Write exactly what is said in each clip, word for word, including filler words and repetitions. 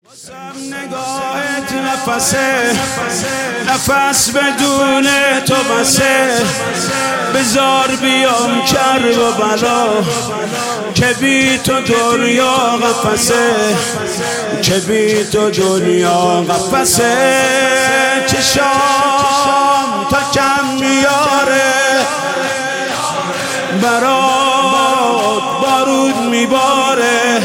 نگاهت نفسه نفس بدون تو بسه بذار بیام کرب و بلا که بی تو دنیا قفسه که بی تو دنیا قفسه چشام تا کم میاره برات بارود میباره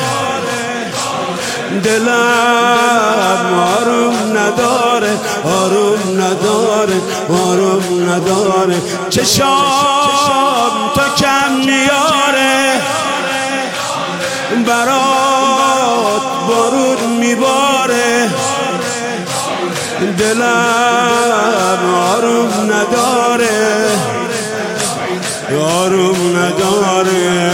دلم آروم نداره آروم نداره آروم نداره چشام تا کم میاره برات بارود میباره دلم آروم نداره آروم نداره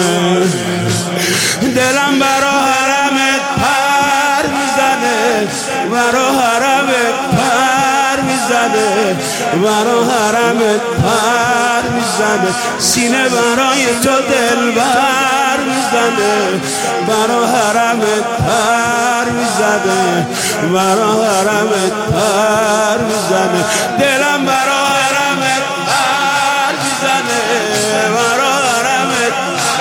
دلم برا حرمت پر میزنه برا حرمت پر میزنه برا حرمت پر میزنه سینه برای تو دل بر میزنه برا حرمت پر میزنه برا حرمت پر میزنه دلم برا حرمت پر میزنه برا حرمت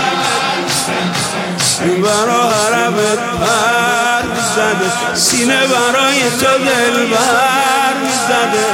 برا حرمت پر میزنه سینه برای تو دل بر میزنه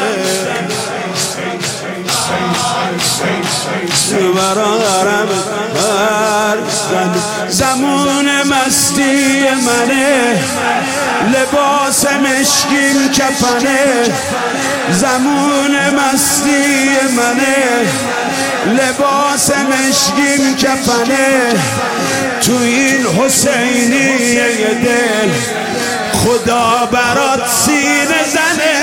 برا حرمت پر میزنه زمان مستی منه لباس مشکین کفنه زمان مستی منه لباس مشکین کفنه تو این حسینیه دل خدا برات سینه زنه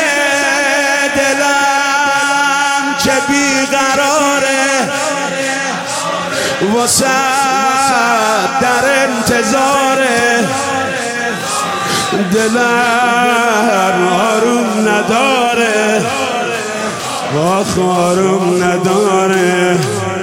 دلم که بیقراره واسه در انتظاره دلم آروم نداره آخ آروم نداره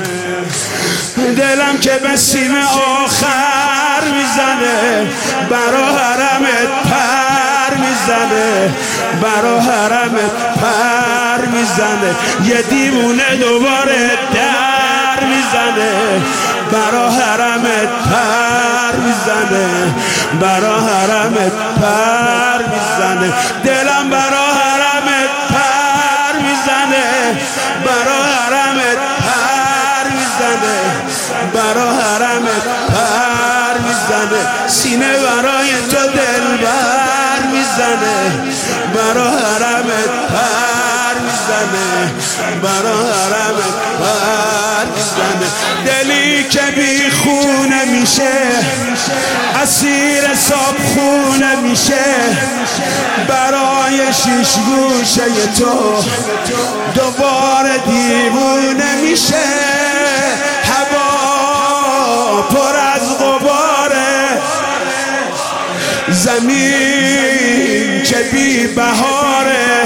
دلم که به سینه آخر میزنه برا حرمت پر میزنه برا حرمت پر میزنه یه دیوونه دوباره در میزنه برا حرمت پر میزنه برا حرمت پر میزنه دلم برا حرمت پر میزنه برا حرمت پر میزنه برا حرمت پر میزنه سینه برای تو دل بر میزنه برا حرمت پر میزنه برا حرمت پر میزنه دلی که بی خونه میشه اسیر صاحب خونه میشه برای شیش گوشه تو دوباره دیوونه میشه هوا پر از غباره زمین که بی بهاره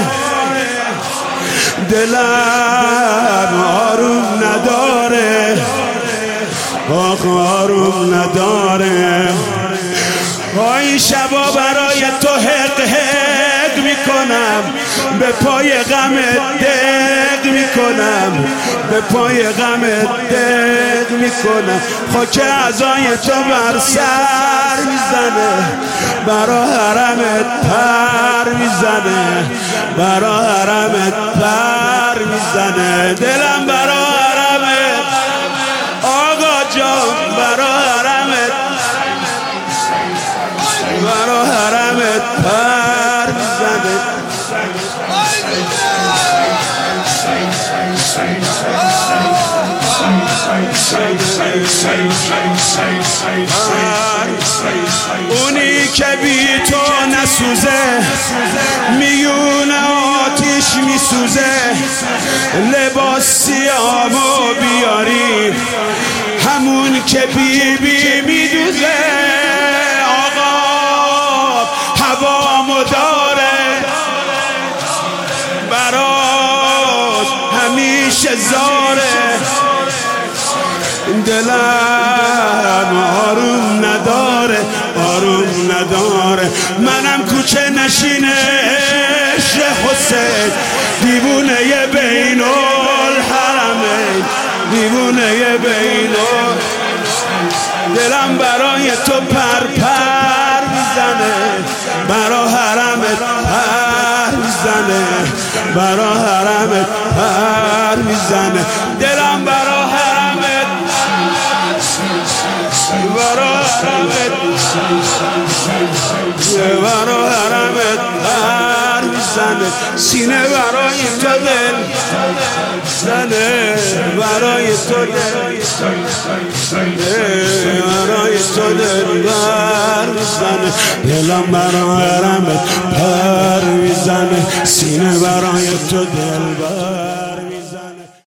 دلم آروم نداره آخ آروم نداره این شبا برای تو حق حق میکنم به پای غمت دق میکنم به پای غمت دق میکنم خاک عزای تو بر سر میزنه برا حرمت پر میزنه برا حرمت پر میزنه دلم برا حرمت آقا جان برا حرمت برا حرمت پر میزنه اونی که بی تو نسوزه میون آتیش میسوزه لباس سیامو بیاری همون که بی بی میدوزه آقا هوامو داره برات همیشه زاره دلم آروم نداره آروم نداره منم کوچه که نشینه عشق حسین، دیوونه بین الحرمین، دیوونه بین ال دلم برای تو پر پر میزنه، برا حرمت پر میزنه، برا حرمت پر میزنه، دلم برا حرمت، برا حرمت، برا حرمت پر میزنه، سینه برای تو دل زنه، برای تو دل برای تو دل بر میزنه، دلم برای حرمت پر میزنه، سینه برای تو دل بر